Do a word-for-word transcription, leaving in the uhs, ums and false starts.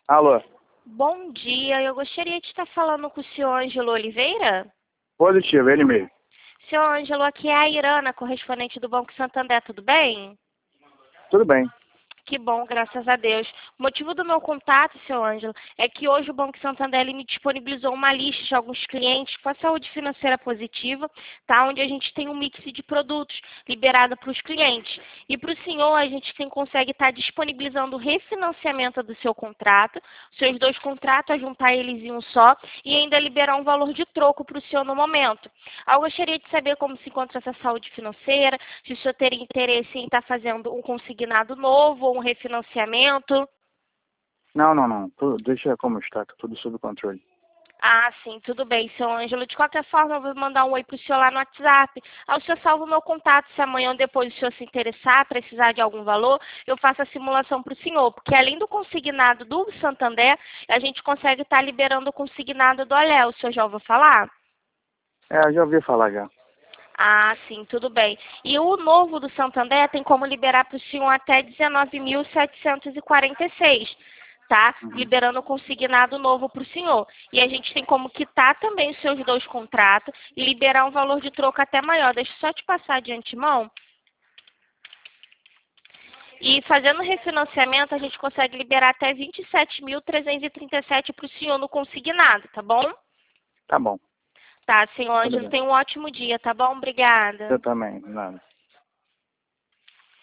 Alô? Bom dia, eu gostaria de estar falando com o senhor Ângelo Oliveira. Positivo, ele mesmo. Senhor Ângelo, aqui é a Irana, correspondente do Banco Santander, tudo bem? Tudo bem. Que bom, graças a Deus. O motivo do meu contato, seu Ângelo, é que hoje o Banco Santander ele me disponibilizou uma lista de alguns clientes com a saúde financeira positiva, tá? Onde a gente tem um mix de produtos liberado para os clientes. E para o senhor, a gente tem, consegue estar disponibilizando o refinanciamento do seu contrato, os seus dois contratos, a juntar eles em um só, e ainda liberar um valor de troco para o senhor no momento. Eu gostaria de saber como se encontra essa saúde financeira, se o senhor teria interesse em estar fazendo um consignado novo, um refinanciamento. Não, não, não. Tudo, deixa como está, tá tudo sob controle. Ah, sim, tudo bem, seu Ângelo. De qualquer forma, eu vou mandar um oi pro senhor lá no WhatsApp. Aí o senhor salva o meu contato. Se amanhã ou depois o senhor se interessar, precisar de algum valor, eu faço a simulação para o senhor. Porque além do consignado do Santander, a gente consegue estar liberando o consignado do Alé. O senhor já ouviu falar? É, eu já ouvi falar já. Ah, sim, tudo bem. E o novo do Santander tem como liberar para o senhor até dezenove mil setecentos e quarenta e seis, tá? Uhum. Liberando o consignado novo para o senhor. E a gente tem como quitar também os seus dois contratos e liberar um valor de troco até maior. Deixa eu só te passar de antemão. E fazendo refinanciamento, a gente consegue liberar até vinte e sete mil trezentos e trinta e sete para o senhor no consignado, tá bom? Tá bom. Tá, senhor Tudo Ângelo, bem. tenha um ótimo dia, tá bom? Obrigada. Eu também, nada.